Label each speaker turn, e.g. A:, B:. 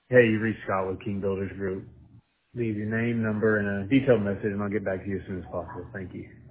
A: Hey, you reached Scott with King Builders Group. Leave your name, number, and a detailed message, and I'll get back to you as soon as possible. Thank you.